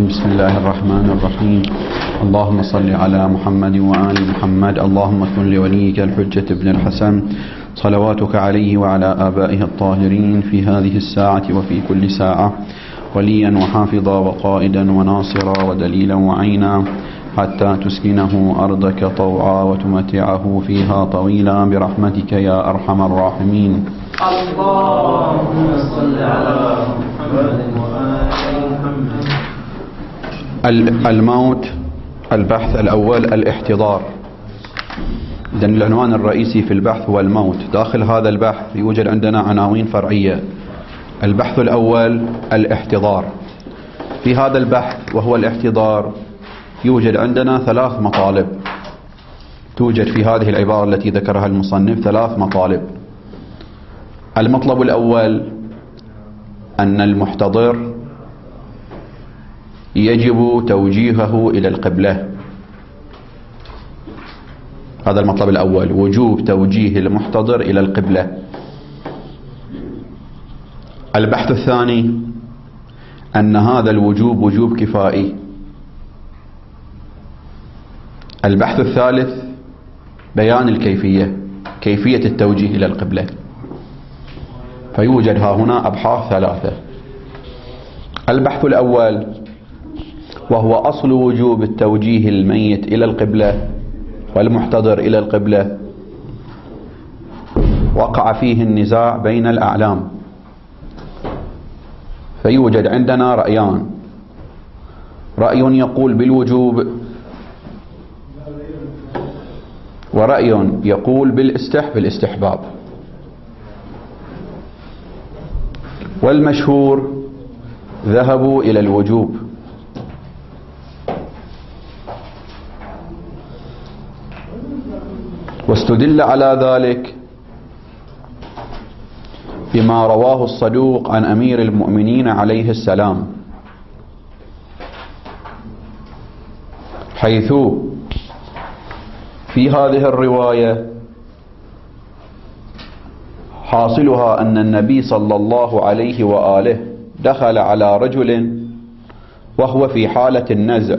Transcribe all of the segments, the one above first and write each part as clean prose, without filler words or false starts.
بسم الله الرحمن الرحيم. اللهم صل على محمد وآل محمد. اللهم كن لوليك الحجة بن الحسن صلواتك عليه وعلى آبائه الطاهرين في هذه الساعة وفي كل ساعة وليا وحافظا وقائدا وناصرا ودليلا وعينا حتى تسكنه أرضك طوعا وتمتعه فيها طويلا برحمتك يا أرحم الراحمين. اللهم صل على محمد وآل محمد. الموت. البحث الأول الاحتضار. إذن العنوان الرئيسي في البحث هو الموت. داخل هذا البحث يوجد عندنا عناوين فرعية. البحث الأول الاحتضار. في هذا البحث وهو الاحتضار يوجد عندنا 3 مطالب. توجد في هذه العبارة التي ذكرها المصنف 3 مطالب. المطلب الأول أن المحتضر يجب توجيهه إلى القبلة. هذا المطلب الأول، وجوب توجيه المحتضر إلى القبلة. البحث الثاني أن هذا الوجوب وجوب كفائي. البحث الثالث بيان الكيفية، كيفية التوجيه إلى القبلة. فيوجد ها هنا أبحاث 3. البحث الأول وهو أصل وجوب التوجيه الميت إلى القبلة والمحتضر إلى القبلة، وقع فيه النزاع بين الأعلام. فيوجد عندنا رأيان، رأي يقول بالوجوب ورأي يقول بالاستحباب. والمشهور ذهبوا إلى الوجوب. واستدل على ذلك بما رواه الصدوق عن أمير المؤمنين عليه السلام، حيث في هذه الرواية حاصلها أن النبي صلى الله عليه وآله دخل على رجل وهو في حالة النزع،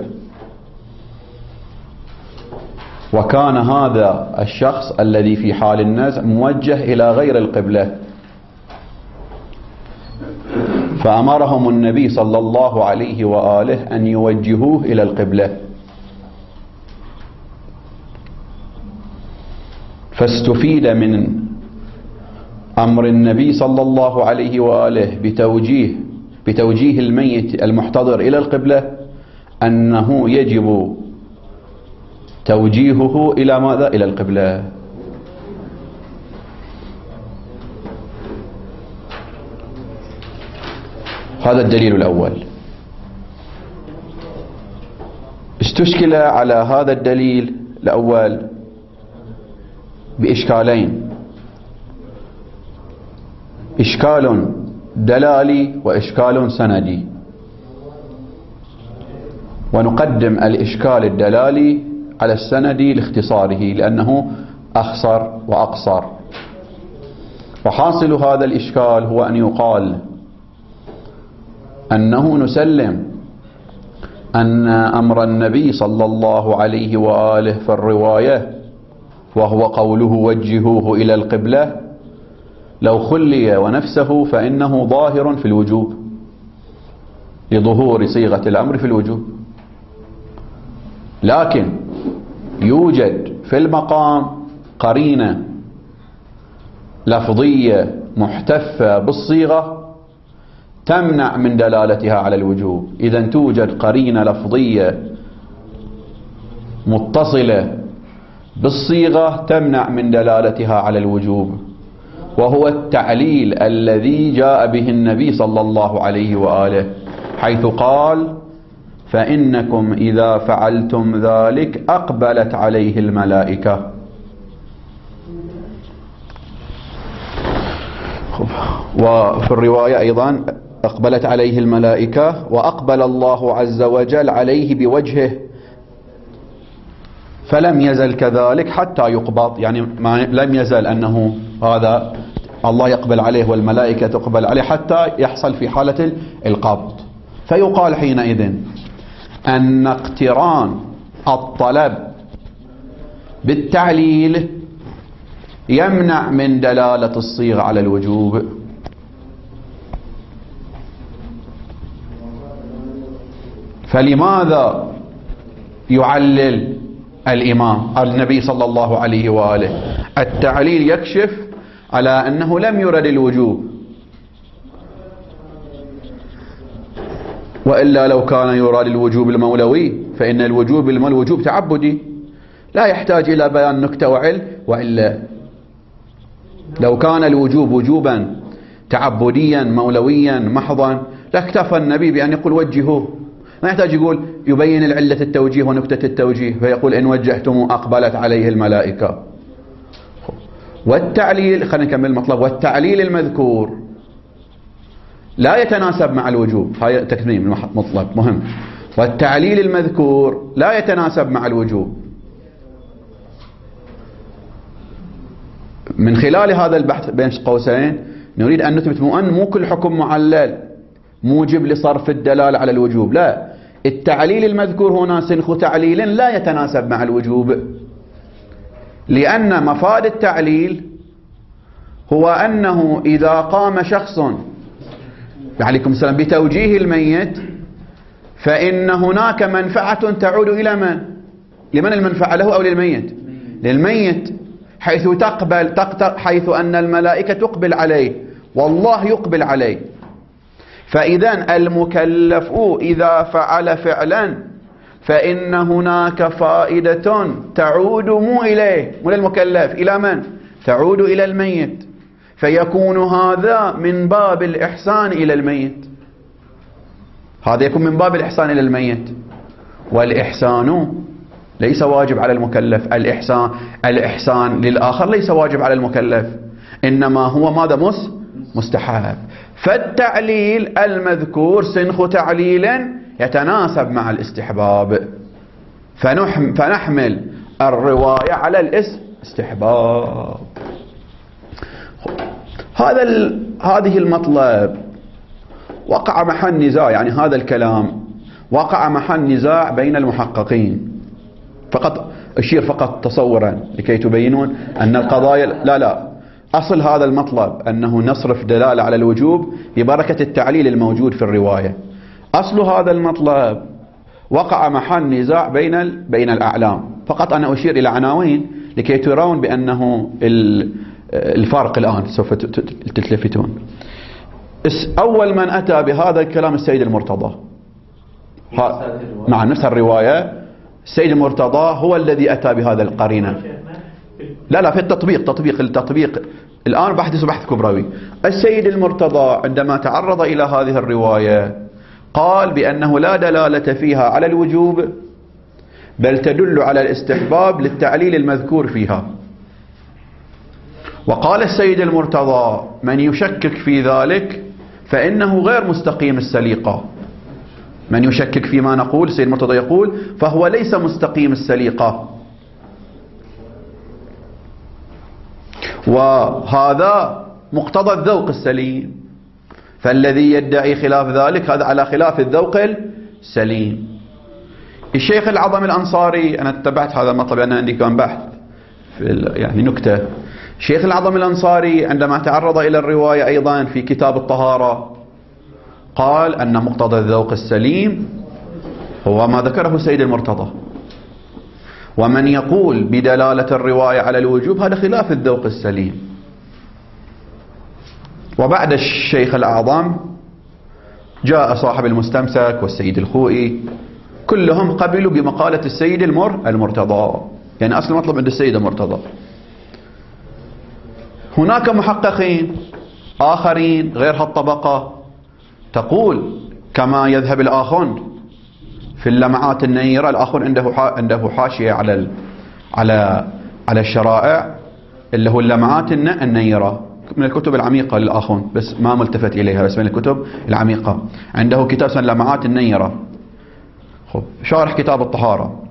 وكان هذا الشخص الذي في حال النزع موجه إلى غير القبلة، فأمرهم النبي صلى الله عليه وآله أن يوجهوه إلى القبلة. فاستفيد من أمر النبي صلى الله عليه وآله بتوجيه الميت المحتضر إلى القبلة أنه يجب توجيهه إلى ماذا؟ إلى القبلة. هذا الدليل الأول. استشكل على هذا الدليل الأول بإشكالين، إشكال دلالي وإشكال سندي. ونقدم الإشكال الدلالي على السندي لاختصاره لأنه أخصر وأقصر. وحاصل هذا الإشكال هو أن يقال أنه نسلم أن أمر النبي صلى الله عليه وآله في الرواية وهو قوله وجهوه إلى القبلة لو خلي ونفسه فإنه ظاهر في الوجوب لظهور صيغة الأمر في الوجوب. لكن يوجد في المقام قرينة لفظية محتفة بالصيغة تمنع من دلالتها على الوجوب. إذن توجد قرينة لفظية متصلة بالصيغة تمنع من دلالتها على الوجوب، وهو التعليل الذي جاء به النبي صلى الله عليه وآله، حيث قال فإنكم إذا فعلتم ذلك أقبلت عليه الملائكة. وفي الرواية أيضا أقبلت عليه الملائكة وأقبل الله عز وجل عليه بوجهه فلم يزل كذلك حتى يقبض، يعني لم يزل أنه هذا الله يقبل عليه والملائكة تقبل عليه حتى يحصل في حالة القبض. فيقال حينئذ أن اقتران الطلب بالتعليل يمنع من دلالة الصيغة على الوجوب. فلماذا يعلل الإمام النبي صلى الله عليه وآله؟ التعليل يكشف على أنه لم يرد الوجوب، وإلا لو كان يراد الوجوب المولوي فإن الوجوب الوجوب تعبدي لا يحتاج إلى بيان نكتة وإلا لو كان الوجوب وجوبا تعبديا مولويا محضا لاكتفى النبي بأن يقول وجهوه، ما يحتاج يقول يبين العلة التوجيه ونكتة التوجيه فيقول إن وجهتم أقبلت عليه الملائكة. والتعليل، خلينا نكمل المطلب، والتعليل المذكور لا يتناسب مع الوجوب. هاي تكميم مطلب مهم. والتعليل المذكور لا يتناسب مع الوجوب. من خلال هذا البحث بين قوسين نريد أن نثبت مو كل حكم معلل موجب لصرف الدلالة على الوجوب، لا، التعليل المذكور هنا سنخ تعليل لا يتناسب مع الوجوب، لأن مفاد التعليل هو أنه إذا قام شخص عليكم السلام بتوجيه الميت فإن هناك منفعة تعود إلى من؟ لمن المنفعة، له أو للميت؟ للميت، حيث أن الملائكة تقبل عليه والله يقبل عليه. فإذا المكلف إذا فعل فعلا فإن هناك فائدة تعود مو إليه، مو للمكلف، إلى من؟ تعود إلى الميت، فيكون هذا من باب الإحسان إلى الميت، هذا يكون من باب الإحسان إلى الميت. والإحسان ليس واجب على المكلف، الإحسان للآخر ليس واجب على المكلف، إنما هو ماذا؟ مستحب. فالتعليل المذكور سنخ تعليل يتناسب مع الاستحباب، فنحمل الرواية على الاستحباب. هذه المطلب وقع محل نزاع، يعني هذا الكلام وقع محل نزاع بين المحققين، فقط أشير فقط تصورا لكي تبينون أن القضايا لا أصل هذا المطلب أنه نصرف دلالة على الوجوب ببركة التعليل الموجود في الرواية. أصل هذا المطلب وقع محل نزاع بين الأعلام، فقط أنا أشير إلى عناوين لكي ترون بأنه الفارق الآن سوف تتلفتون. أول من أتى بهذا الكلام السيد المرتضى مع نفس الرواية. السيد المرتضى هو الذي أتى بهذا القرينة، لا في التطبيق الآن بحث كبروي. السيد المرتضى عندما تعرض إلى هذه الرواية قال بأنه لا دلالة فيها على الوجوب بل تدل على الاستحباب للتعليل المذكور فيها. وقال السيد المرتضى من يشكك في ذلك فإنه غير مستقيم السليقة. من يشكك فيما نقول، السيد المرتضى يقول، فهو ليس مستقيم السليقة. وهذا مقتضى الذوق السليم، فالذي يدعي خلاف ذلك هذا على خلاف الذوق السليم. الشيخ العظم الأنصاري، أنا اتبعت هذا المطلب لأن عندي كان بحث يعني نكتة. الشيخ العظم الأنصاري عندما تعرض إلى الرواية أيضا في كتاب الطهارة قال أن مقتضى الذوق السليم هو ما ذكره السيد المرتضى، ومن يقول بدلالة الرواية على الوجوب هذا خلاف الذوق السليم. وبعد الشيخ الأعظم جاء صاحب المستمسك والسيد الخوئي، كلهم قبلوا بمقالة السيد المرتضى، يعني أصل المطلب عند السيد المرتضى. هناك محققين آخرين غير هالطبقة تقول كما يذهب الآخون في اللمعات النيرة. الآخون عنده حاشية على الشرائع اللي هو اللمعات النيرة من الكتب العميقة للآخون، بس ما ملتفت إليها، بس من الكتب العميقة. عنده كتاب اسمه اللمعات النيرة، شارح كتاب الطهارة.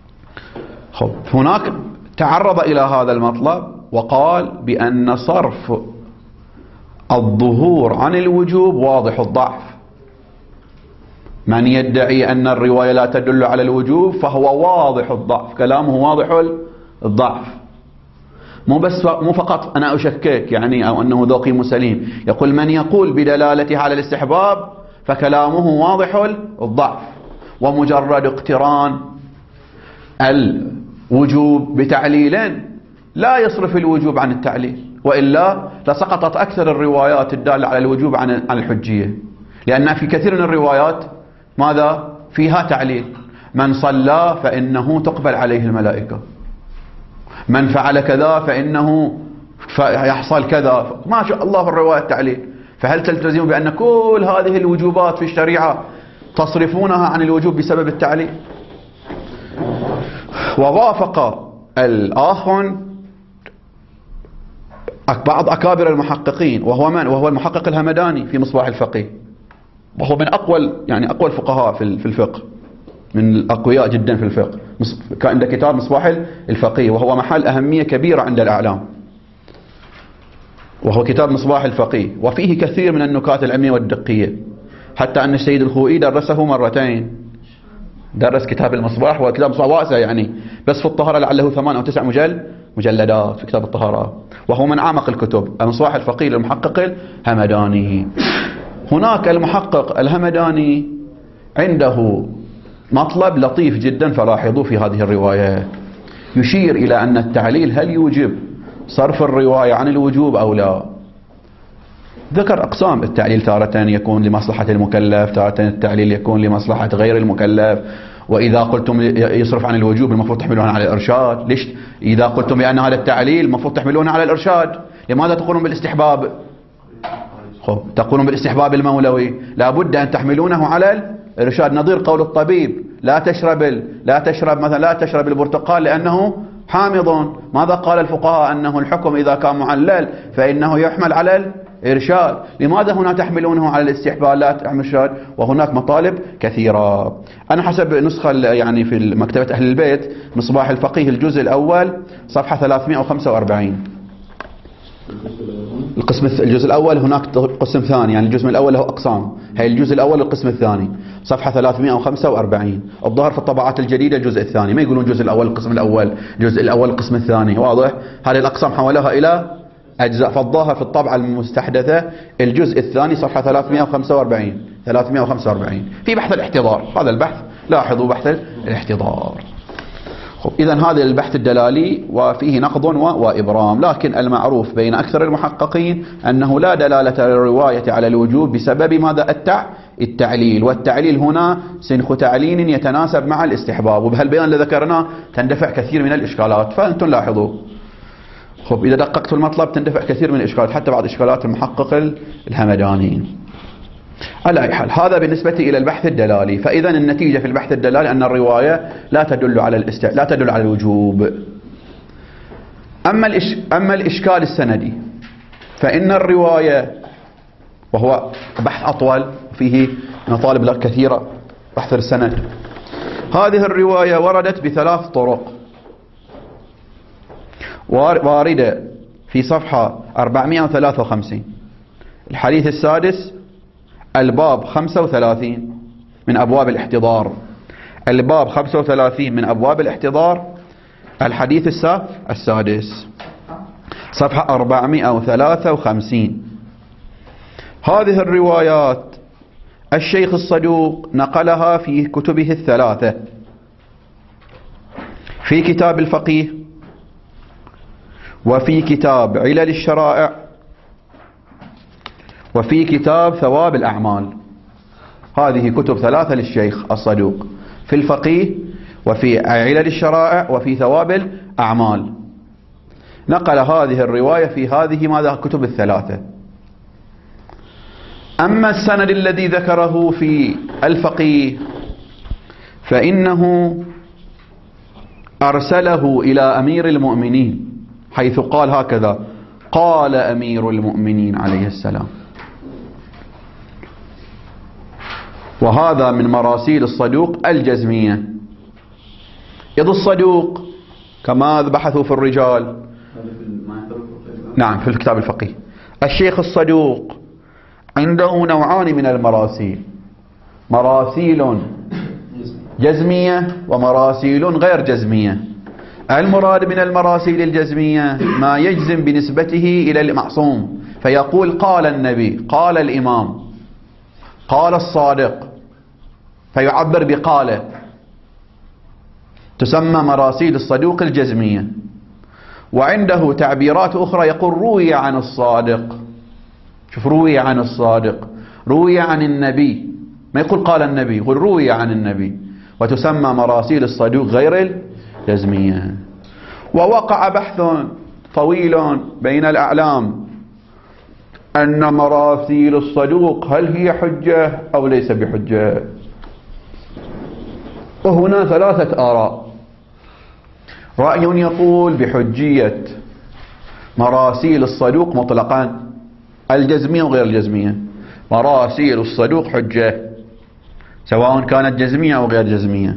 هناك تعرض إلى هذا المطلب وقال بأن صرف الظهور عن الوجوب واضح الضعف، من يدعي أن الرواية لا تدل على الوجوب فهو واضح الضعف، كلامه واضح الضعف. مو فقط أنا أشكك يعني أو أنه ذوقي مسليم، يقول من يقول بدلالته على الاستحباب فكلامه واضح الضعف، ومجرد اقتران الوجوب بتعليل لا يصرف الوجوب عن التعليل، وإلا لسقطت أكثر الروايات الدالة على الوجوب عن الحجية، لأن في كثير من الروايات ماذا فيها تعليل. من صلى فإنه تقبل عليه الملائكة، من فعل كذا فإنه يحصل كذا، ما شاء الله في الرواية التعليل. فهل تلتزم بأن كل هذه الوجوبات في الشريعة تصرفونها عن الوجوب بسبب التعليل؟ ووافق الآخر بعض أكابر المحققين، وهو من؟ وهو المحقق الهمداني في مصباح الفقيه، وهو من أقوى الفقهاء في الفقه، من الأقوياء جدا في الفقه. كان عنده كتاب مصباح الفقيه، وهو محل أهمية كبيرة عند الأعلام، وهو كتاب مصباح الفقيه، وفيه كثير من النكات العلمية والدقية، حتى أن السيد الخوئي درسه مرتين، درس كتاب المصباح، وكتاب مصباح واسع يعني، بس في الطهارة لعله 8 أو 9 مجلدات في كتاب الطهارة، وهو من أعمق الكتب. المصباح الفقيه للمحقق الهمداني. هناك المحقق الهمداني عنده مطلب لطيف جدا، فلاحظوا في هذه الرواية يشير إلى أن التعليل هل يوجب صرف الرواية عن الوجوب أو لا. ذكر أقسام التعليل، تارة يكون لمصلحة المكلف، تارة التعليل يكون لمصلحة غير المكلف. وإذا قلتم يصرف عن الوجوب المفروض تحملونه على الإرشاد. ليش إذا قلتم بأن هذا التعليل المفروض تحملونه على الإرشاد؟ لماذا تقولون بالاستحباب؟ تقولون بالاستحباب المولوي، لابد أن تحملونه على الإرشاد، نظير قول الطبيب لا تشرب مثلا لا تشرب البرتقال لأنه حامض. ماذا قال الفقهاء؟ أنه الحكم إذا كان معلل فإنه يحمل على الإرشاد. لماذا هنا تحملونه على الاستحباب لا تحمل الإرشاد؟ وهناك مطالب كثيرة. أنا حسب نسخة يعني في مكتبة أهل البيت مصباح الفقيه الجزء الأول صفحة 345. الجزء الأول هناك قسم ثاني، يعني الجزء الأول له أقسام، هي الجزء الأول القسم الثاني صفحة 345. الظاهر في الطبعات الجديدة الجزء الثاني، ما يقولون الجزء الأول القسم الأول، الجزء الأول القسم الثاني، واضح؟ هذه الأقسام حولها إلى أجزاء، فالظاهر في الطبعة المستحدثة الجزء الثاني صفحة 345 في بحث الاحتضار. هذا البحث لاحظوا بحث الاحتضار. إذا هذا البحث الدلالي وفيه نقض وإبرام، لكن المعروف بين أكثر المحققين أنه لا دلالة للرواية على الوجوب بسبب ماذا؟ التعليل، والتعليل هنا سنخ تعليل يتناسب مع الاستحباب، وبهالبيان اللي ذكرناه تندفع كثير من الإشكالات. فأنتم لاحظوا إذا دققتوا المطلب تندفع كثير من الإشكالات، حتى بعض إشكالات المحقق الهمداني. على أي حال هذا بالنسبة إلى البحث الدلالي. فإذا النتيجة في البحث الدلالي أن الرواية لا تدل على الوجوب. أما الإشكال السندي فإن الرواية، وهو بحث أطول فيه مطالب كثيرة بحث السند، هذه الرواية وردت بثلاث طرق. واردة في صفحة 453 الحديث السادس، الباب 35 من أبواب الاحتضار، الباب 35 من أبواب الاحتضار، الحديث السادس صفحة 453. هذه الروايات الشيخ الصدوق نقلها في كتبه الثلاثة، في كتاب الفقيه، وفي كتاب علل الشرائع، وفي كتاب ثواب الأعمال. هذه كتب ثلاثة للشيخ الصدوق، في الفقيه وفي علل الشرائع وفي ثواب الأعمال. نقل هذه الرواية في هذه ماذا؟ كتب الثلاثة. أما السند الذي ذكره في الفقيه فإنه أرسله إلى أمير المؤمنين، حيث قال هكذا: قال أمير المؤمنين عليه السلام. وهذا من مراسيل الصدوق الجزمية، إذ الصدوق كما بحثوا في الرجال، نعم في الكتاب الفقيه، الشيخ الصدوق عنده نوعان من المراسيل. مراسيل جزمية ومراسيل غير جزمية. المراد من المراسيل الجزمية ما يجزم بنسبته إلى المعصوم، فيقول قال النبي، قال الإمام، قال الصادق، فيعبر بقاله، تسمى مراسيل الصدوق الجزمية. وعنده تعبيرات أخرى يقول روي عن الصادق. شوف، روي عن الصادق، روي عن النبي، ما يقول قال النبي، يقول روي عن النبي، وتسمى مراسيل الصدوق غير الجزمية. ووقع بحث طويل بين الأعلام أن مراسيل الصدوق هل هي حجة أو ليس بحجة، وهنا ثلاثة آراء. رأي يقول بحجية مراسيل الصدوق مطلقا، الجزمية وغير الجزمية، مراسيل الصدوق حجة سواء كانت جزمية أو غير جزمية،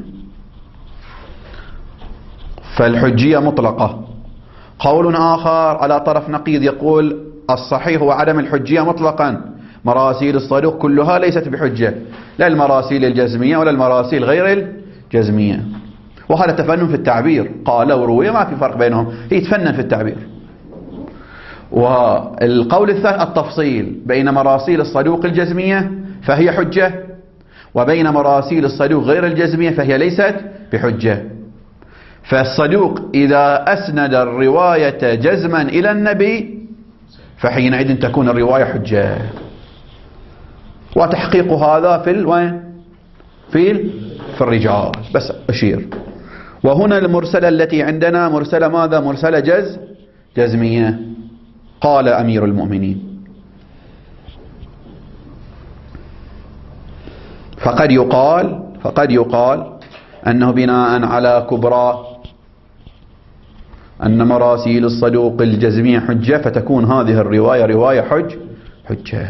فالحجية مطلقة. قول آخر على طرف نقيض يقول الصحيح هو عدم الحجية مطلقا، مراسيل الصدوق كلها ليست بحجة، لا المراسيل الجزمية ولا المراسيل غير الجزمية. وهذا تفنن في التعبير، قال وروي ما في فرق بينهم، هي تفنن في التعبير. والقول الثالث التفصيل بين مراسيل الصدوق الجزمية فهي حجة، وبين مراسيل الصدوق غير الجزمية فهي ليست بحجة. فالصدوق إذا أسند الرواية جزما إلى النبي فحينئذ تكون الرواية حجة. وتحقيق هذا في الرجال بس أشير. وهنا المرسلة التي عندنا مرسلة ماذا؟ مرسلة جزمية. قال أمير المؤمنين. فقد يقال أنه بناء على كبرى أن مراسيل الصدوق الجزمية حجة، فتكون هذه الرواية رواية حجة.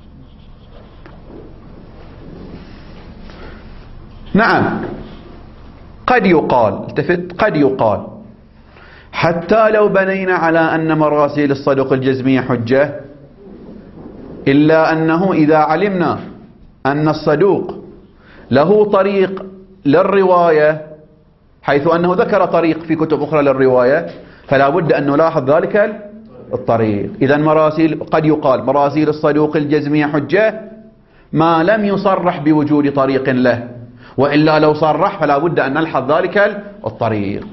نعم، قد يقال، التفت، قد يقال حتى لو بنينا على أن مراسيل الصدوق الجزمية حجة، إلا أنه إذا علمنا أن الصدوق له طريق للرواية، حيث أنه ذكر طريق في كتب أخرى للرواية، فلا بد أن نلاحظ ذلك الطريق. إذن قد يقال مراسيل الصدوق الجزمية حجة ما لم يصرح بوجود طريق له، وإلا لو صرح فلا بد أن نلحظ ذلك الطريق.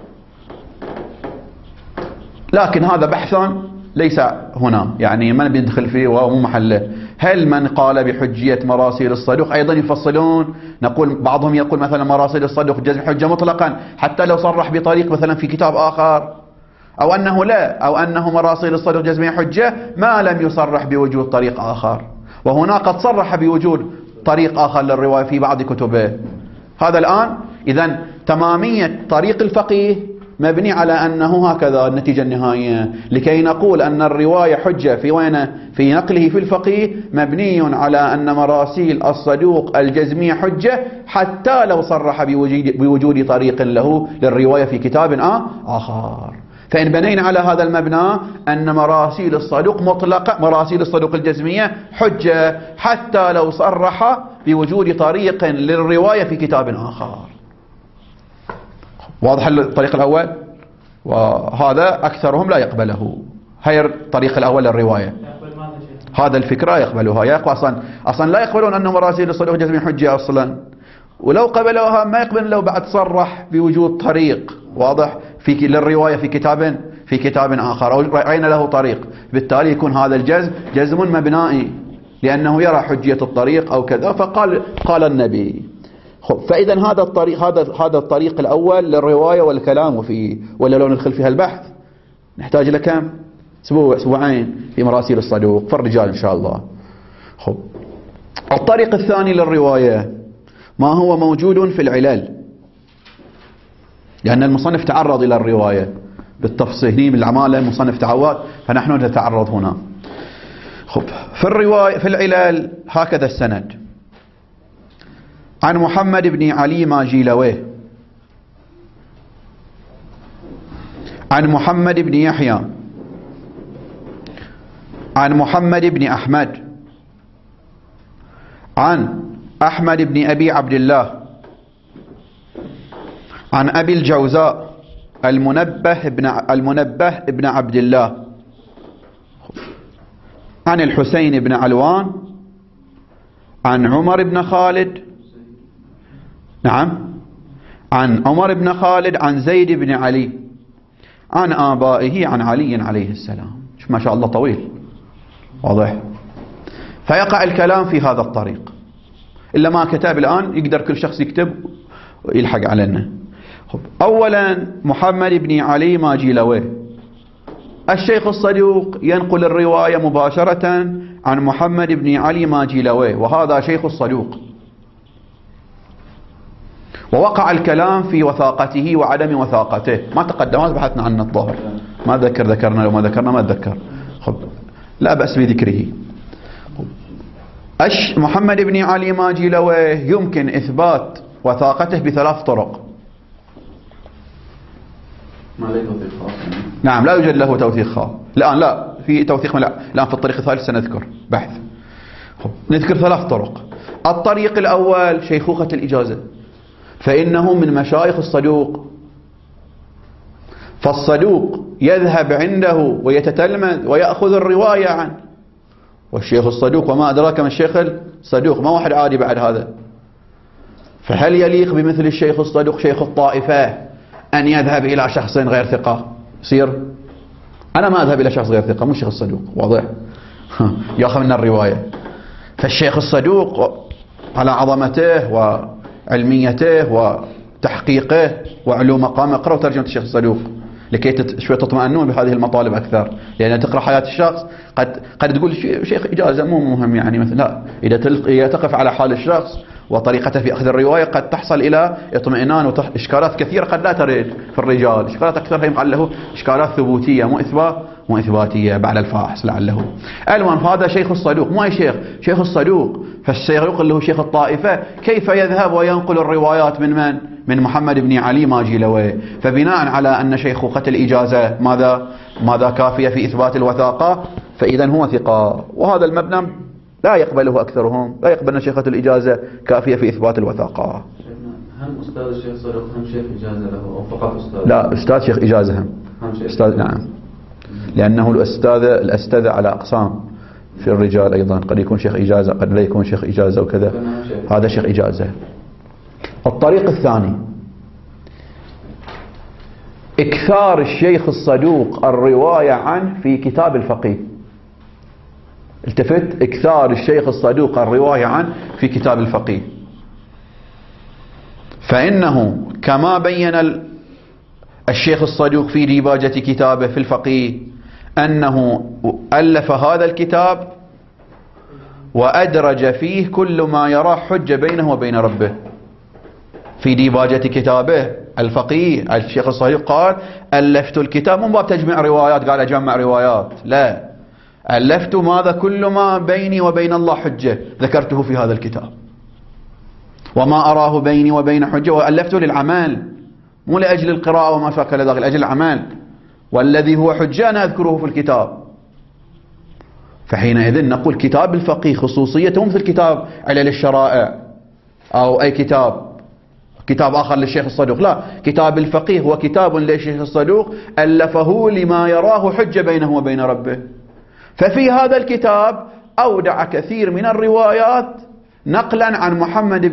لكن هذا بحث ليس هنا، يعني ما بندخل فيه ومو محله. هل من قال بحجية مراسيل الصدوق أيضا يفصلون؟ نقول بعضهم يقول مثلا مراسيل الصدوق الجزم حجة مطلقا حتى لو صرح بطريق مثلا في كتاب آخر، أو أنه لا، أو أنه مراسيل الصدوق الجزمية حجة ما لم يصرح بوجود طريق آخر، وهنا قد صرح بوجود طريق آخر للرواية في بعض كتبه. هذا الآن إذن تمامية طريق الفقيه مبني على أنه هكذا النتيجة النهائية. لكي نقول أن الرواية حجة في نقله في الفقيه مبني على أن مراسيل الصدوق الجزمية حجة حتى لو صرح بوجود طريق له للرواية في كتاب آخر. فإن بنينا على هذا المبنى أن مراسيل الصدوق مطلقة، مراسيل الصدوق الجزمية حجة حتى لو صرح بوجود طريق للرواية في كتاب آخر. واضح الطريق الأول؟ وهذا أكثرهم لا يقبله. هي الطريق الأول للرواية، هذا الفكرة يقبلها. يقبل أصلا لا يقبلون أن مراسيل الصدوق الجزمية حجة أصلا، ولو قبلوها ما يقبل لو بعد صرح بوجود طريق واضح للرواية في كتاب آخر، أو رأينا له طريق. بالتالي يكون هذا الجزم جزم مبنائي لأنه يرى حجية الطريق أو كذا، قال النبي. فإذا هذا الطريق الأول للرواية والكلام فيه، ولا لو ندخل فيها البحث نحتاج له كم؟ أسبوعين في مراسيل الصدوق في الرجال إن شاء الله. الطريق الثاني للرواية ما هو موجود في العلل، لأن المصنف تعرض إلى الرواية بالتفصيل من العمالة، المصنف تعود، فنحن نتعرض هنا. في الرواية في العلل هكذا السند: عن محمد بن علي ماجيلويه، عن محمد بن يحيى، عن محمد بن أحمد، عن أحمد بن أبي عبد الله عن أبي الجوزاء المنبه بن عبد الله عن الحسين بن علوان عن عمر بن خالد، نعم، عن عمر بن خالد عن زيد بن علي عن آبائه عن علي عليه السلام. ما شاء الله طويل، واضح. فيقع الكلام في هذا الطريق. إلا ما كتاب الآن يقدر كل شخص يكتب ويلحق علينا. أولا محمد بن علي ماجيلوي، الشيخ الصدوق ينقل الرواية مباشرة عن محمد بن علي ماجيلوي، وهذا شيخ الصدوق. ووقع الكلام في وثاقته وعدم وثاقته، ما تقدمات بحثنا عنه الظاهر، ما ذكرنا لو ما ذكرنا ما اتذكر. لا بأس بذكره. محمد بن علي ماجيلوي يمكن إثبات وثاقته بثلاث طرق. ما له توثيق خاص. نعم، لا يوجد له توثيق خاص الآن، لا في توثيق، لا الآن في الطريق الثالث سنذكر بحث. نذكر ثلاث طرق. الطريق الأول شيخوخة الإجازة، فإنه من مشايخ الصدوق، فالصدوق يذهب عنده ويتتلمذ ويأخذ الرواية عنه. والشيخ الصدوق وما أدراك ما الشيخ الصدوق، ما واحد عادي بعد هذا. فهل يليق بمثل الشيخ الصدوق شيخ الطائفة أن يذهب إلى شخص غير ثقة؟ يصير أنا ما أذهب إلى شخص غير ثقة، مو الشيخ الصدوق، واضح. يأخذ من الرواية. فالشيخ الصدوق على عظمته وعلميته وتحقيقه وعلو مقامه، اقرأوا ترجمة الشيخ الصدوق لكي شوي تطمئنون بهذه المطالب أكثر. لأن تقرأ حياة الشخص قد تقول شيخ إجازة مو مهم يعني مثلا، لا، إذا تقف على حال الشخص وطريقته في أخذ الرواية قد تحصل إلى اطمئنان وإشكالات كثيرة قد لا ترد في الرجال، إشكالات أكثر يقال له إشكالات ثبوتية مو إثباتية بعد الفاحص لعله. المهم هذا شيخ الصدوق، مو أي شيخ الصدوق. فالشيخ اللي هو شيخ الطائفة كيف يذهب وينقل الروايات من محمد بن علي ماجيلوي؟ فبناء على أن شيخوخة الإجازة ماذا كافية في إثبات الوثاقة، فإذا هو ثقة. وهذا المبنى لا يقبله أكثرهم، لا يقبلن شيخة الإجازة كافية في إثبات الوثاقة. هم أستاذ الشيخ الصدوق هم شيخ إجازة له أو فقط أستاذ؟ لا، أستاذ شيخ إجازة هم أستاذ، نعم، لأنه الأستاذ على أقسام في الرجال أيضا، قد يكون شيخ إجازة قد لا يكون شيخ إجازة وكذا. هذا شيخ إجازة. الطريق الثاني إكثار الشيخ الصدوق الرواية عنه في كتاب الفقيه. التفت، إكثار الشيخ الصدوق الرواية عنه في كتاب الفقيه، فإنه كما بين الشيخ الصدوق في ديباجة كتابه في الفقيه أنه ألف هذا الكتاب وأدرج فيه كل ما يراه حجة بينه وبين ربه. في ديباجة كتابه الفقيه الشيخ الصدوق قال ألفت الكتاب، مو باب تجميع روايات قال أجمع روايات، لا، ألفت ماذا كل ما بيني وبين الله حجة ذكرته في هذا الكتاب، وما أراه بيني وبين حجة، وألفته للعمل مو لأجل القراءة وما شاكل ذلك، لأجل العمل، والذي هو حجة أنا أذكره في الكتاب. فحينئذ نقول كتاب الفقيه خصوصيته مثل كتاب علل الشرائع أو أي كتاب آخر للشيخ الصدوق، لا، كتاب الفقيه هو كتاب للشيخ الصدوق ألفه لما يراه حجة بينه وبين ربه. ففي هذا الكتاب أودع كثير من الروايات نقلا عن محمد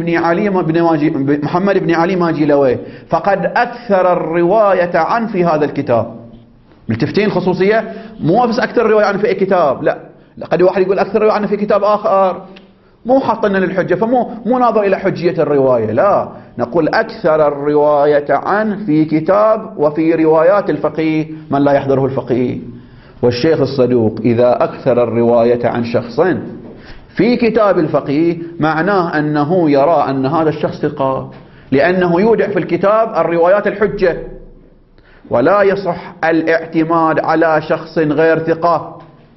بن علي ماجيلوي، فقد أكثر الرواية عنه في هذا الكتاب. ملتفتين خصوصية، مو بس أكثر رواية عنه في أي كتاب، لا، قد واحد يقول أكثر رواية عنه في كتاب آخر، مو حاطنا للحجة، مو ناظر إلى حجية الرواية، لا، نقول أكثر الرواية عنه في كتاب وفي روايات الفقيه من لا يحضره الفقيه. والشيخ الصدوق إذا أكثر الرواية عن شخص في كتاب الفقيه معناه أنه يرى أن هذا الشخص ثقة، لأنه يودع في الكتاب الروايات الحجة، ولا يصح الاعتماد على شخص غير ثقة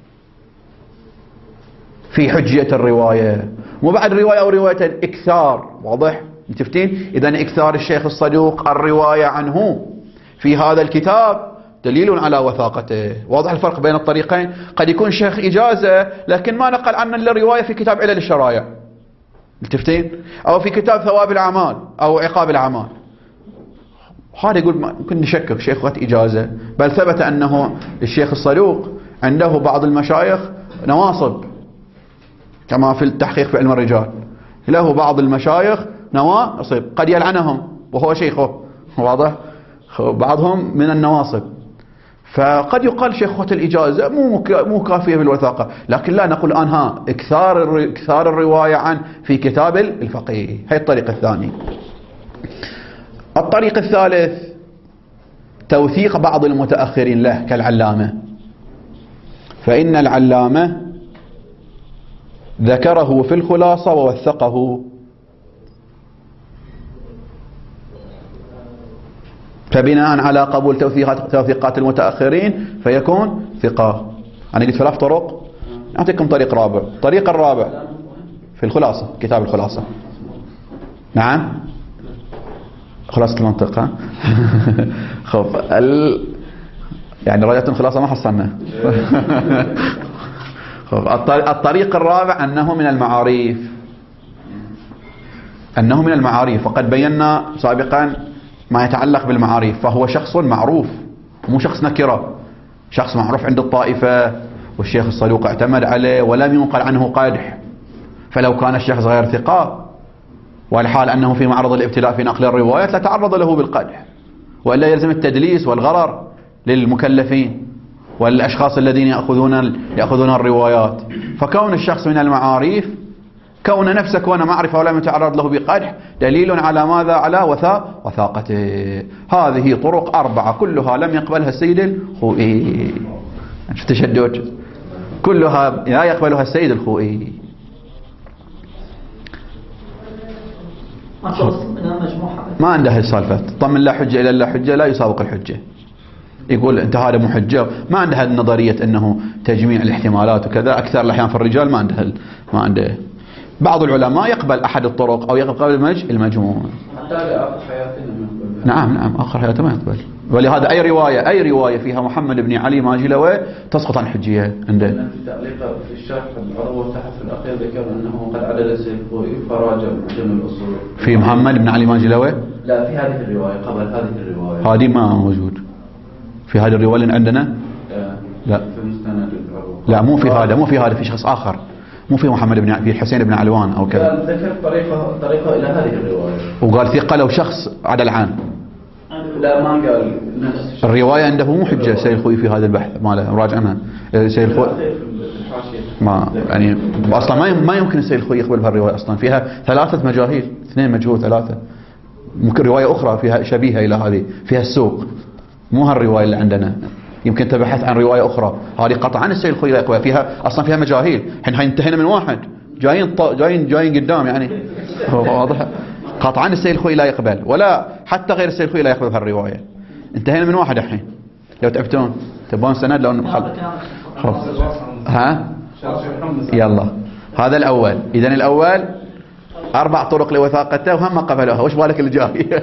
في حجية الرواية. مو بعد رواية أو روايتين، إكثار، واضح؟ متفتين؟ إذن إكثار الشيخ الصدوق الرواية عنه في هذا الكتاب دليل على وثاقته. واضح الفرق بين الطريقين؟ قد يكون شيخ إجازة لكن ما نقل عنه إلا رواية في كتاب علل الشرائع، التفتين، أو في كتاب ثواب الأعمال أو عقاب الأعمال. هذا يقول ممكن نشكك شيخ إجازة، بل ثبت أنه الشيخ الصدوق عنده بعض المشايخ نواصب، كما في التحقيق في علم الرجال، له بعض المشايخ نواصب قد يلعنهم وهو شيخه، واضح؟ بعضهم من النواصب، فقد يقال شيخوة الإجازة مو كافية بالوثاقة، لكن لا نقول الآن إكثار الرواية عن في كتاب الفقيه. هي الطريق الثاني. الطريق الثالث توثيق بعض المتأخرين له كالعلامة، فإن العلامة ذكره في الخلاصة ووثقه، فبناء على قبول توثيقات المتأخرين فيكون ثقة. أنا قلت 3 طرق، أعطيكم طريق رابع. الطريق الرابع في الخلاصة، كتاب الخلاصة. نعم، خلاصة المنطقة. خب يعني رجعت الخلاصة ما حصلنا. الطريق الرابع أنه من المعاريف، أنه من المعاريف، وقد بينا سابقا ما يتعلق بالمعاريف، فهو شخص معروف مو شخص نكرة، شخص معروف عند الطائفة، والشيخ الصدوق اعتمد عليه ولم ينقل عنه قدح، فلو كان الشخص غير ثقة والحال أنه في معرض الابتلاء في نقل الروايات لتعرض له بالقدح، وإلا يلزم التدليس والغرر للمكلفين والأشخاص الذين يأخذون الروايات. فكون الشخص من المعاريف، كون نفسه كون معرفة ولم يتعرض له بقدح، دليل على ماذا؟ على وثاقته. هذه طرق 4 كلها لم يقبلها السيد الخوئي. شو تشدد؟ كلها لا يقبلها السيد الخوئي. ما عنده السالفة طمن لا حجة إلى لا حجة لا يسابق الحجة، يقول انت هذا مو حجة. ما عنده النظرية انه تجميع الاحتمالات وكذا، اكثر الاحيان في الرجال ما عنده. بعض العلماء يقبل احد الطرق او يقبل المجموع. حتى لآخر حياتنا ما يقبل. نعم آخر حياته ما يقبل. ولهذا أي رواية فيها محمد بن علي ماجلوي تسقط عن الحجية عنده. في تعليق في الشرح العروة تحت في الأخير ذكر أنه قد عدد السيف فراجع معجم الأصول. في محمد بن علي ماجلوي؟ لا، في هذه الرواية، قبل هذه الرواية. هذه ما موجود في هذه الرواية اللي عندنا. لا في مستند العروة. لا مو في هذا في شخص آخر، مو في محمد بن في الحسين بن علوان أو كذا. ذكر طريقة إلى هذه الرواية وقال ثقة لو شخص عدل عنه. لا ما قال نفس الرواية عنده مو حجة سيد الخوئي في هذا البحث ماله، راجعنا سيد الخوئي ما يعني أصلا ما يمكن السيد الخوئي يقبل بهالرواية، أصلا فيها 3 مجاهيل، 2 مجهول 3. ممكن رواية أخرى فيها شبيهة إلى هذه فيها السوق، مو هالرواية اللي عندنا. يمكن تبحث عن رواية أخرى، هذه قطعا السيد الخوئي لا يقبل فيها، أصلا فيها مجاهيل. حين انتهينا من واحد جايين قدام يعني واضح. قطعا السيد الخوئي لا يقبل، ولا حتى غير السيد الخوئي لا يقبل بهالرواية. انتهينا من واحد الحين. لو تعبتون تبون سند لو ها يلا. هذا الأول. إذن الأول 4 طرق لوثاقته وهم ما قبلوها، وش بالك اللي جاي؟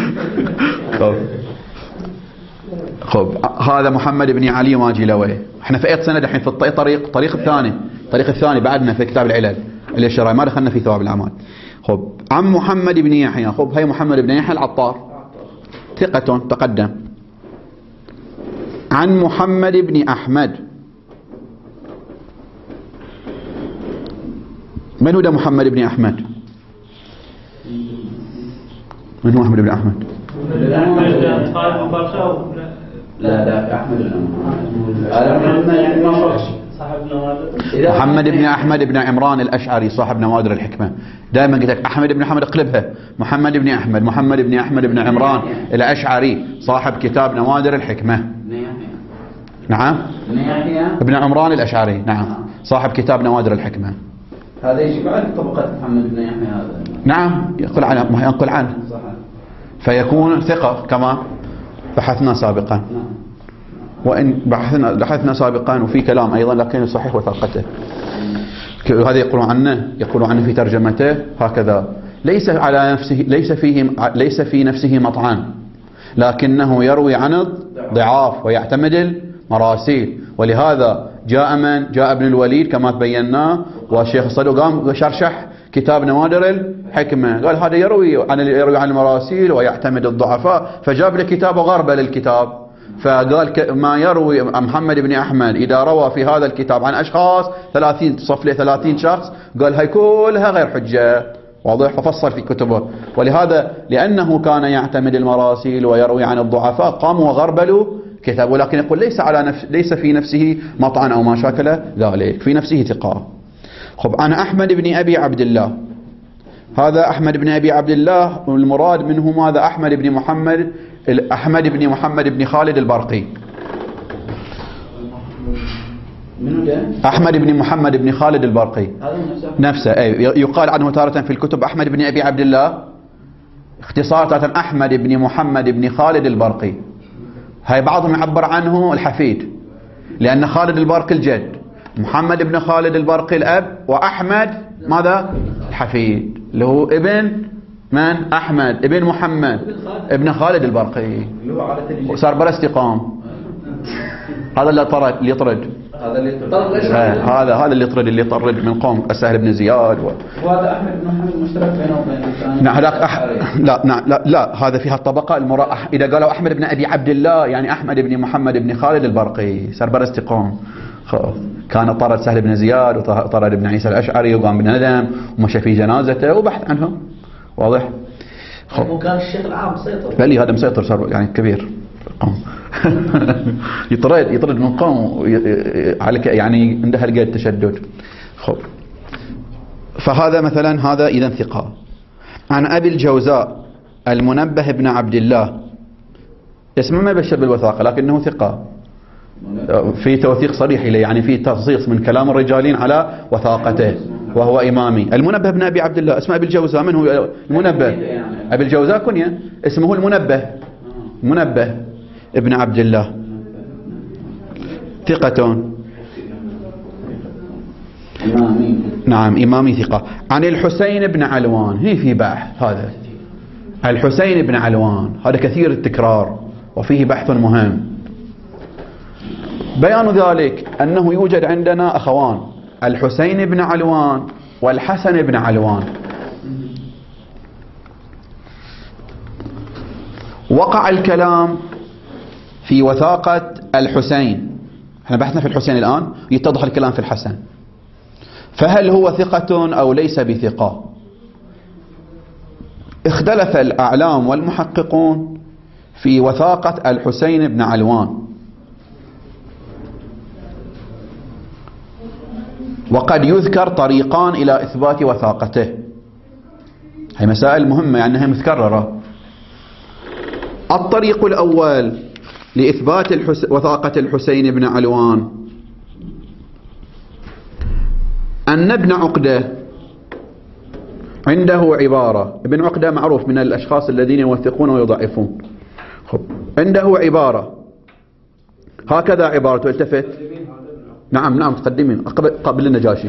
خب هذا محمد بن علي ماجلوي. احنا في 8 سند الحين في الطريق الثاني بعدنا في كتاب العلل اللي الشراي، ما دخلنا في ثواب الأعمال. خب عن محمد بن يحيى. خب هي محمد بن يحيى العطار ثقة تقدم. عن محمد بن أحمد. من هو ده محمد بن أحمد؟ من هو محمد بن أحمد؟ لا أحمد محمد بن أحمد بن عمران الأشعري صاحب نوادر الحكمة. دائما قلت لك أحمد بن أحمد اقلبها محمد بن أحمد بن عمران الأشعري صاحب كتاب نوادر الحكمة. نعم ابن عمران الأشعري، نعم صاحب كتاب نوادر الحكمة. هذا يجي بعد طبقة محمد بن يحيى هذا. نعم ينقل عنه فيكون ثقة كما بحثنا سابقا. وإن بحثنا سابقا وفي كلام أيضا لكن صحيح وثاقته. هذا يقول عنه في ترجمته هكذا: ليس في نفسه مطعن، لكنه يروي عن الضعاف ويعتمد المراسيل. ولهذا جاء ابن الوليد كما بيناه، والشيخ الصدوق قام وشرشح كتاب نوادر الحكمة، قال هذا يروي عن المراسيل ويعتمد الضعفاء، فجاب له كتاب وغربة للكتاب، فقال ما يروي محمد بن أحمد إذا روى في هذا الكتاب عن أشخاص 30 صف له 30 شخص، قال هاي كلها غير حجة، واضح؟ ففصل في كتبه. ولهذا لأنه كان يعتمد المراسيل ويروي عن الضعفاء قاموا وغربلوا كتاب، ولكن يقول ليس في نفسه مطعن أو ما شاكل ذلك، في نفسه ثقة. خب عن أحمد بن أبي عبد الله، هذا أحمد بن أبي عبد الله والمراد منه ماذا؟ أحمد بن محمد بن خالد البرقي. أحمد بن محمد بن خالد البرقي نفسه يقال عنه تارة في الكتب أحمد بن أبي عبد الله، اختصار تارة أحمد بن محمد بن خالد البرقي. هاي بعضهم يعبر عنه الحفيد، لأن خالد البرقي الجد، محمد بن خالد البرقي الأب، وأحمد ماذا؟ الحفيد، اللي هو ابن من؟ أحمد ابن محمد ابن خالد البرقي، وصار بلا استقام. هذا اللي يطرد هذا اللي يطرد من قوم السهل بن زياد وهذا أحمد بن محمد مشترك بينه وبين لا هذا فيها الطبقة إذا قالوا أحمد بن أبي عبد الله يعني أحمد بن محمد بن خالد البرقي، صار بلا استقام. كان طرد سهل بن زياد وطرد ابن عيسى الأشعري وقام بندم ومشى في جنازته وبحث عنهم، واضح؟ وكان الشيخ العام مسيطر، بل هذا مسيطر، صار يعني كبير قوم يطرد من قوم على يعني عنده هالقد التشدد. خب فهذا مثلا هذا إذا ثقة. عن أبي الجوزاء المنبه بن عبد الله، اسمه ما يبشر بالوثاقة لكنه ثقة، في توثيق صريح إليه، يعني في تخصيص من كلام الرجالين على وثاقته، وهو إمامي. المنبه بن أبي عبد الله، اسمه أبي الجوزاء. من هو المنبه؟ أبي الجوزاء كنية، اسمه المنبه ابن عبد الله، ثقة. نعم إمامي ثقة. عن الحسين بن علوان، هي في بحث، هذا الحسين بن علوان هذا كثير التكرار وفيه بحث مهم. بيان ذلك أنه يوجد عندنا أخوان، الحسين بن علوان والحسن بن علوان. وقع الكلام في وثاقة الحسين، احنا بحثنا في الحسين الآن، يتضح الكلام في الحسن، فهل هو ثقة أو ليس بثقة؟ اختلف الأعلام والمحققون في وثاقة الحسين بن علوان، وقد يذكر طريقان إلى إثبات وثاقته. هي مسائل مهمة يعني أنها متكررة. الطريق الأول لإثبات وثاقة الحسين بن علوان أن ابن عقدة عنده عبارة، ابن عقدة معروف من الأشخاص الذين يوثقون ويضعفون، عنده عبارة هكذا عبارته، التفت. نعم متقدمين قبل النجاشي.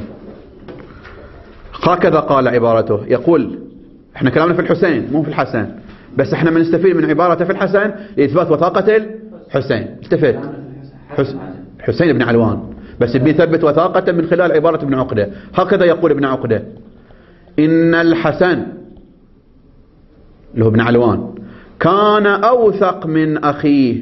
هكذا قال عبارته، يقول احنا كلامنا في الحسين مو في الحسن، بس احنا بنستفيد من عبارته في الحسن لإثبات وثاقة الحسين. التفت، حسين بن علوان، بس بيثبت وثاقته من خلال عبارة ابن عقدة. هكذا يقول ابن عقدة: إن الحسن اللي هو ابن علوان كان أوثق من أخيه،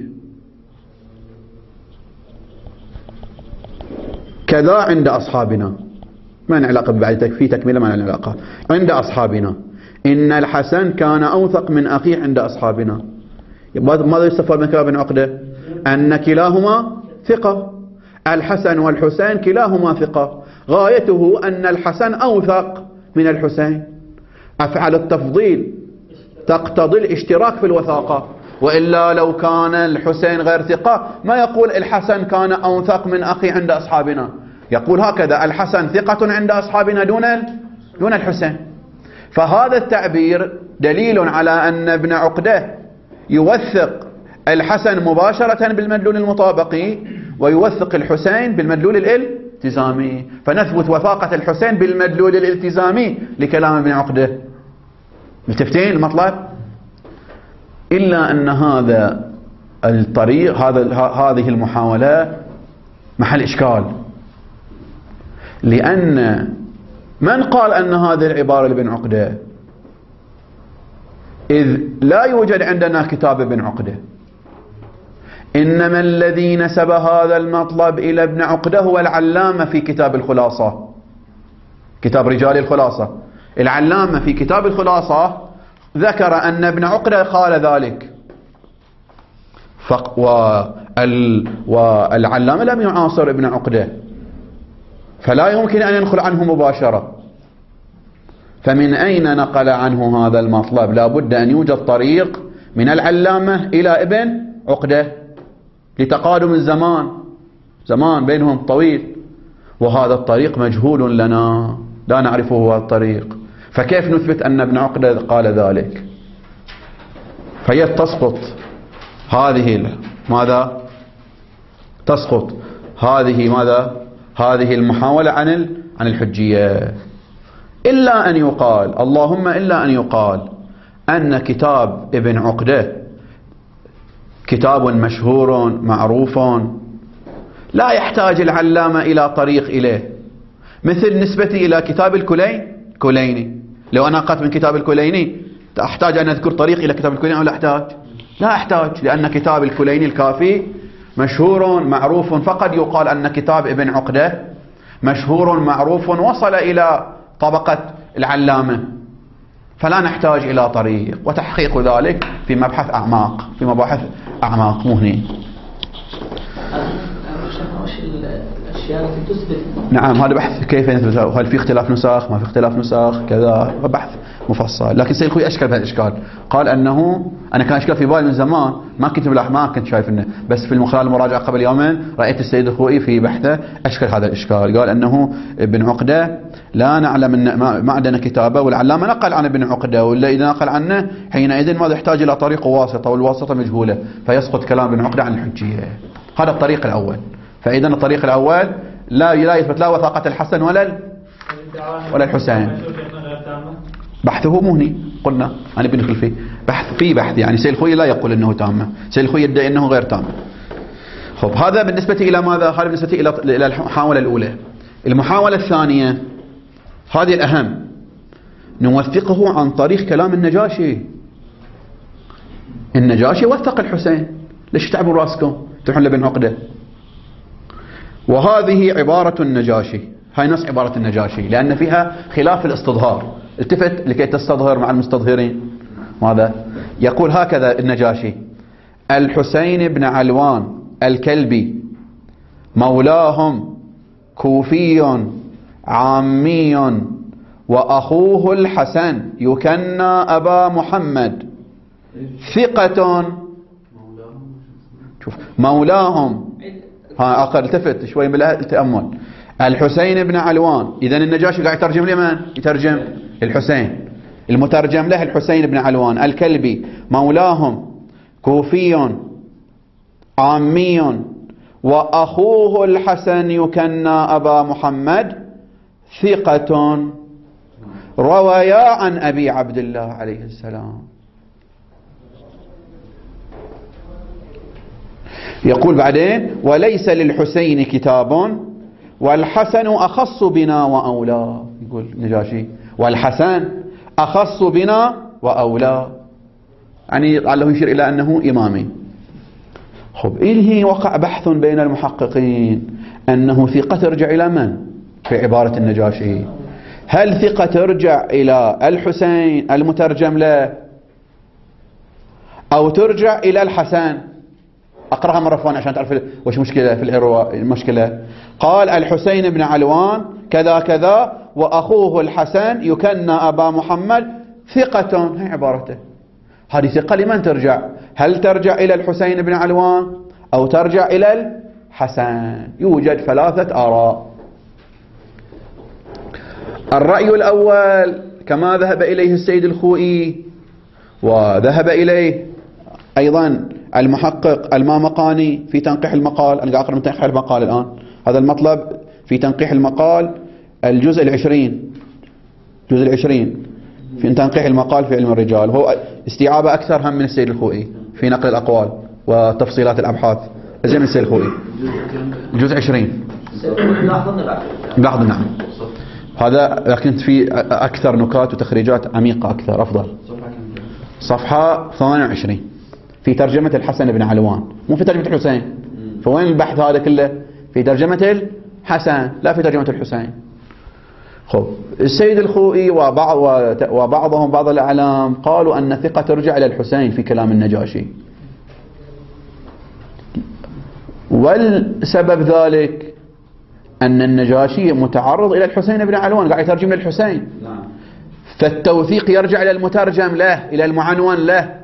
كذا عند أصحابنا. ما له علاقة بعد في تكملة، ما له علاقة. عند أصحابنا إن الحسن كان أوثق من أخيه عند أصحابنا. ماذا يستفاد من كلام ابن عقدة؟ أن كلاهما ثقة، الحسن والحسين كلاهما ثقة، غايته أن الحسن أوثق من الحسين. أفعل التفضيل تقتضي الاشتراك في الوثاقة، وإلا لو كان الحسين غير ثقة ما يقول الحسن كان أوثق من أخي عند أصحابنا، يقول هكذا: الحسن ثقة عند أصحابنا دون الحسين. فهذا التعبير دليل على أن ابن عقدة يوثق الحسن مباشرة بالمدلول المطابقي ويوثق الحسين بالمدلول الالتزامي، فنثبت وثاقة الحسين بالمدلول الالتزامي لكلام ابن عقدة. ملتفتين المطلب؟ إلا أن هذا الطريق، هذه المحاولة محل إشكال، لأن من قال أن هذه العبارة لابن عقدة؟ إذ لا يوجد عندنا كتاب ابن عقدة، إنما الذي نسب هذا المطلب إلى ابن عقدة هو العلامة في كتاب الخلاصة، كتاب رجال الخلاصة. العلامة في كتاب الخلاصة ذكر أن ابن عقدة قال ذلك، والعلامة لم يعاصر ابن عقدة، فلا يمكن أن ينقل عنه مباشرة. فمن أين نقل عنه هذا المطلب؟ لا بد أن يوجد طريق من العلامة إلى ابن عقدة لتقادم الزمان، زمان بينهم طويل، وهذا الطريق مجهول لنا، لا نعرفه هو الطريق، فكيف نثبت أن ابن عقدة قال ذلك؟ فهي تسقط هذه ماذا؟ تسقط هذه ماذا؟ هذه المحاولة عن الحجية، إلا أن يقال، اللهم إلا أن يقال أن كتاب ابن عقدة كتاب مشهور معروف لا يحتاج العلامة إلى طريق إليه، مثل نسبتي إلى كتاب الكليني. لو أنا قرأت من كتاب الكليني أحتاج أن أذكر طريق إلى كتاب الكليني أو لا أحتاج؟ لا أحتاج، لأن كتاب الكليني الكافي مشهور معروف. فقد يقال أن كتاب ابن عقدة مشهور معروف وصل إلى طبقة العلامة، فلا نحتاج إلى طريق، وتحقيق ذلك في مباحث أعماق مو هنا. الأشياء التي تثبت. نعم، هذا بحث كيف يثبت، هل في اختلاف نسخ، ما في اختلاف نسخ، كذا، بحث مفصل. لكن سيد الخوئي أشكل بهذا الإشكال، قال أنه أنا كان إشكال في بالي من زمان، ما كنت شايف إنه، بس في خلال المراجعة قبل يومين رأيت السيد الخوئي في بحثه أشكل هذا الإشكال. قال أنه ابن عقدة لا نعلم أن ما عندنا كتابة، والعلامة نقل عن ابن عقدة، ولا إذا نقل عنه حينئذ ماذا يحتاج إلى طريق واسطة، والواسطة مجهولة، فيسقط كلام ابن عقدة عن الحجية. هذا الطريق الأول. فإذا الطريق الأول لا يثبت لا وثاقة الحسن ولا الحسين. بحثه مهني، قلنا أنا بندخل فيه بحث يعني سيد الخوئي لا يقول أنه تامة، سيد الخوئي يدعي أنه غير تامة. خب، هذا بالنسبة إلى ماذا؟ هذا بالنسبة إلى المحاولة الأولى. المحاولة الثانية هذه الأهم، نوثقه عن طريق كلام النجاشي. النجاشي وثق الحسين، ليش تعبوا راسكم تروحون لابن عقدة؟ وهذه عبارة النجاشي، هاي نص عبارة النجاشي، لأن فيها خلاف الاستظهار. التفت لكي تستظهر مع المستظهرين. ماذا يقول؟ هكذا النجاشي: الحسين بن علوان الكلبي مولاهم كوفي عامي وأخوه الحسن يكنى أبا محمد ثقة. شوف، مولاهم، ها أقل التفت شوي بالتأمل. الحسين بن علوان، إذن النجاشي قاعد يترجم لمن؟ يترجم الحسين، المترجم له الحسين بن علوان الكلبي مولاهم كوفي عامي وأخوه الحسن يكنى أبا محمد ثقة رويا عن أبي عبد الله عليه السلام. يقول بعدين: وليس للحسين كتاب والحسن أخص بنا وأولى. يقول نجاشي: والحسن أخص بنا وأولى، يعني لعله يشير إلى أنه إمامي. خب، إلهي وقع بحث بين المحققين أنه ثقة ترجع إلى من في عبارة النجاشي؟ هل ثقة ترجع إلى الحسين المترجم له أو ترجع إلى الحسن؟ أقرأها مرة ثانية عشان تعرف وش مشكلة في الإرواء. المشكلة قال: الحسين بن علوان كذا كذا وأخوه الحسن يكنى أبا محمد ثقة. هي عبارته. هذه ثقة لمن ترجع؟ هل ترجع إلى الحسين بن علوان أو ترجع إلى الحسن؟ يوجد ثلاثة آراء. الرأي الأول كما ذهب إليه السيد الخوئي وذهب إليه أيضا المحقق المامقاني في تنقيح المقال. أنا قاعد أقرأ من تنقيح المقال الآن، هذا المطلب في تنقيح المقال الجزء 20 في تنقيح المقال في علم الرجال. هو استيعابه أكثر هم من السيد الخوئي في نقل الأقوال وتفصيلات الأبحاث زي من السيد الخوئي. الجزء 20 لاحظنا. نعم. هذا لكن في أكثر نكات وتخريجات عميقة أكثر أفضل. صفحة 22 في ترجمة الحسن بن علوان، مو في ترجمة الحسين. فوين البحث هذا كله؟ في ترجمة الحسن لا في ترجمة الحسين. خب السيد الخوئي وبعضهم بعض الأعلام قالوا أن الثقة ترجع إلى الحسين في كلام النجاشي، والسبب ذلك أن النجاشي متعرض إلى الحسين بن علوان قاعد يترجم للحسين، فالتوثيق يرجع إلى المترجم له، إلى المعنون له،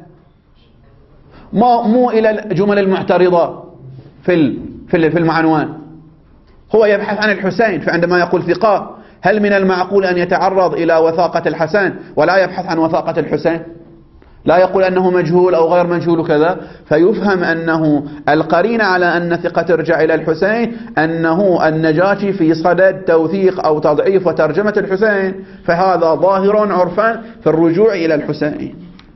مو إلى الجمل المعترضة في المعنون. هو يبحث عن الحسين، فعندما يقول ثقة هل من المعقول أن يتعرض إلى وثاقة الحسن ولا يبحث عن وثاقة الحسين؟ لا يقول أنه مجهول أو غير مجهول وكذا. فيفهم أنه القرينة على أن ثقة ترجع إلى الحسين أنه النجاشي في صدد توثيق أو تضعيف وترجمة الحسين، فهذا ظاهر عرفا في الرجوع إلى الحسين.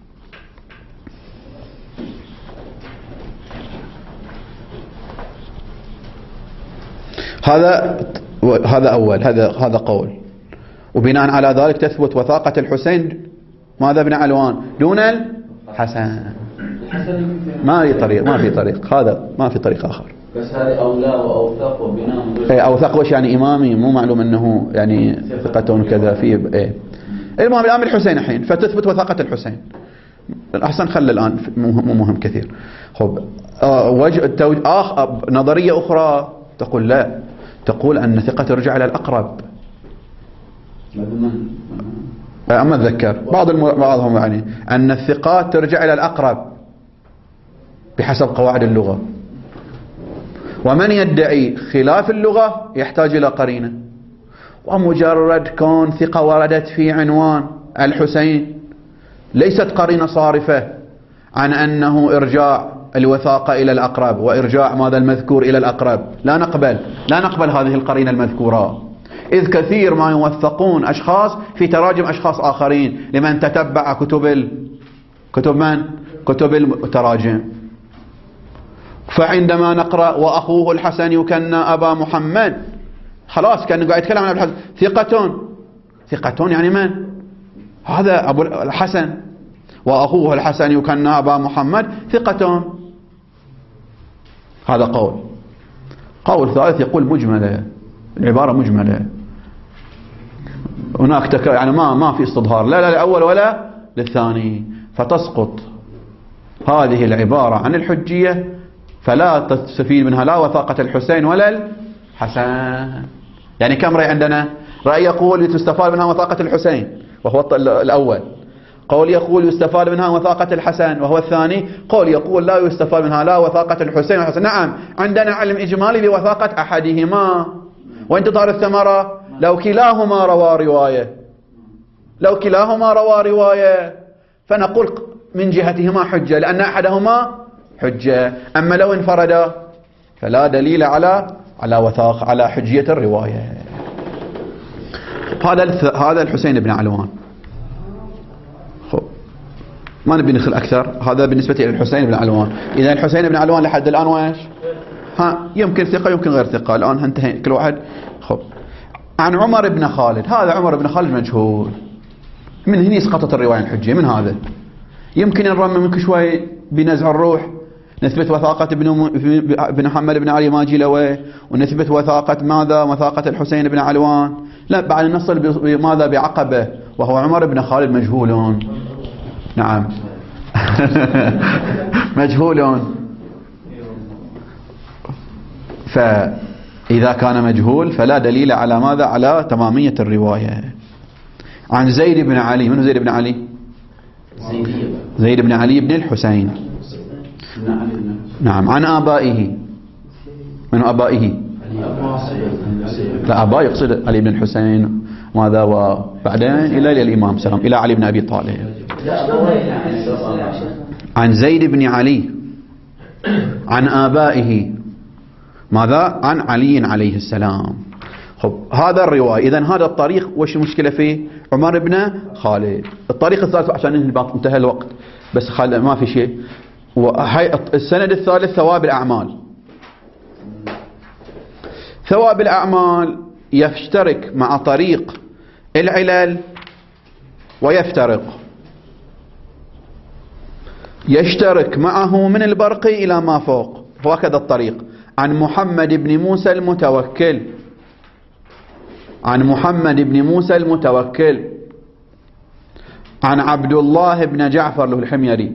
هذا أول، هذا قول. وبناء على ذلك تثبت وثاقة الحسين ماذا بن علوان دون الحسن. ما في طريق هذا، ما في طريق آخر. بس هذه أولى وأوثق وبناء أوثق وش يعني إمامي، مو معلوم أنه يعني ثقة كذا في المهم الآن الحسين الحين فتثبت وثاقة الحسين. الأحسن خلي الآن مو مهم كثير. خب نظرية أخرى تقول لا، تقول أن ثقة ترجع إلى الأقرب. أما أتذكر بعضهم يعني أن الثقات ترجع إلى الأقرب بحسب قواعد اللغة، ومن يدعي خلاف اللغة يحتاج إلى قرينة. ومجرد كون ثقة وردت في عنوان الحسين ليست قرينة صارفة عن أنه إرجاع الوثاقة إلى الأقرب وإرجاع ماذا المذكور إلى الأقرب. لا نقبل هذه القرينة المذكورة، إذ كثير ما يوثقون أشخاص في تراجم أشخاص آخرين لمن تتبع كتب التراجم. فعندما نقرأ وأخوه الحسن يكنى أبا محمد، خلاص كان قاعد يتكلم عن الحسن. ثقة يعني من؟ هذا أبو الحسن، وأخوه الحسن يكنى أبا محمد ثقة. هذا قول ثالث يقول مجملة، العبارة مجملة، هناك يعني ما في استظهار لا للأول ولا للثاني، فتسقط هذه العبارة عن الحجية، فلا تستفيد منها لا وثاقة الحسين ولا الحسن. يعني كم رأي عندنا؟ رأي يقول تستفاد منها وثاقة الحسين وهو الأول، قول يقول يستفاد منها وثاقة الحسن وهو الثاني، قول يقول لا يستفاد منها لا وثاقة الحسين والحسن. نعم عندنا علم إجمالي بوثاقة أحدهما وانتظار الثمرة لو كلاهما روى رواية فنقول من جهتهما حجة لأن أحدهما حجة. أما لو انفردا فلا دليل على حجية الرواية. هذا الحسين بن علوان. ما نبي ندخل أكثر، هذا بالنسبة إلى الحسين بن علوان. إذا الحسين بن علوان لحد الآن وإيش؟ يمكن ثقة يمكن غير ثقة، الآن انتهي كل واحد. عن عمر بن خالد، هذا عمر بن خالد مجهول، من هنا سقطت الرواية الحجية من هذا. يمكن نرمم منك شوي بنزع الروح، نثبت وثاقة بن محمد بن علي ماجلوي، ونثبت وثاقة الحسين بن علوان. لا، بعد نصل بماذا بعقبة وهو عمر بن خالد مجهول. نعم مجهول. فإذا كان مجهول فلا دليل على ماذا؟ على تمامية الرواية. عن زيد بن علي، من زيد بن علي؟ زيد بن علي بن الحسين. نعم. عن آبائه، من آبائه؟ لا، آباء يقصد علي بن الحسين ماذا، وبعدين إلى الإمام سلام، إلى علي بن أبي طالب. عن زيد بن علي عن آبائه ماذا؟ عن علي عليه السلام. هذا الرواية. إذن هذا الطريق وش المشكلة فيه؟ عمر بن خالد. الطريق الثالث عشان انتهى الوقت بس ما في شيء. السند الثالث ثواب الأعمال. ثواب الأعمال يشترك مع طريق العلل ويفترق، يشترك معه من البرقي إلى ما فوق، وهكذا الطريق عن محمد بن موسى المتوكل، عن محمد بن موسى المتوكل عن عبد الله بن جعفر له الحميري،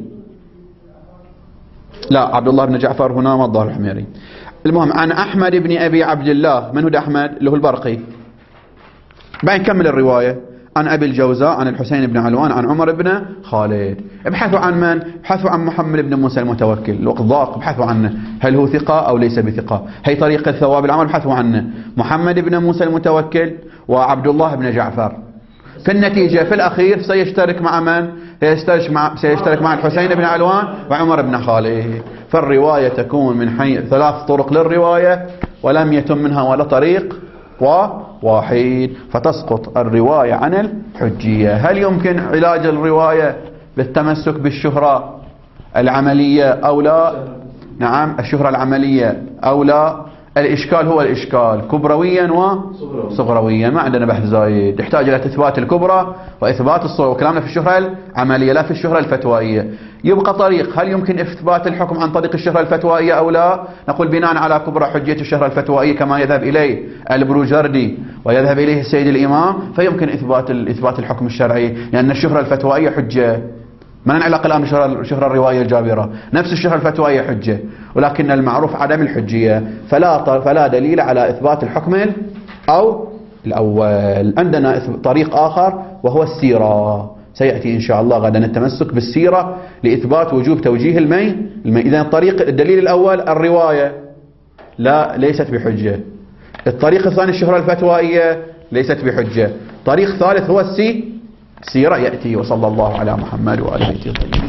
لا عبد الله بن جعفر هنا ما الظاهر الحميري، المهم عن أحمد بن أبي عبد الله، من هو أحمد؟ له البرقي. بعد نكمل الرواية عن أبي الجوزاء عن الحسين بن علوان عن عمر بن خالد. ابحثوا عن من؟ ابحثوا عن محمد بن موسى المتوكل، الوقت ضاق، ابحثوا عنه هل هو ثقة أو ليس بثقة، هي طريقة ثواب العمل، ابحثوا عنه محمد بن موسى المتوكل وعبد الله بن جعفر. في النتيجة في الأخير سيشترك مع من؟ سيشترك مع الحسين بن علوان وعمر بن خالد. فالرواية تكون من حيث 3 طرق للرواية ولم يتم منها ولا طريق واحد، فتسقط الرواية عن الحجية. هل يمكن علاج الرواية بالتمسك بالشهرة العملية أو لا؟ نعم الشهرة العملية أو لا. الإشكال هو الإشكال كبرويا وصغرويا، ما عندنا بحث زايد، يحتاج إلى إثبات الكبرى وإثبات الصغرى، وكلامنا في الشهرة العملية لا في الشهرة الفتوائية. يبقى طريق، هل يمكن إثبات الحكم عن طريق الشهرة الفتوائية أو لا؟ نقول بناء على كبرى حجية الشهرة الفتوائية كما يذهب إليه البروجردي ويذهب إليه السيد الإمام، فيمكن إثبات الحكم الشرعي، لأن الشهرة الفتوائية حجة. ما نعلق الآن بشهرة الرواية الجابرة، نفس الشهرة الفتوائية حجة، ولكن المعروف عدم الحجية، فلا دليل على إثبات الحكم أو الأول. عندنا طريق آخر وهو السيرة، سيأتي إن شاء الله غدا التمسك بالسيرة لإثبات وجوب توجيه المي. إذن الطريق الدليل الأول الرواية ليست بحجة، الطريق الثاني الشهرة الفتوائية ليست بحجة، طريق ثالث هو السيرة يأتي. وصلى الله على محمد وآله وصحبه.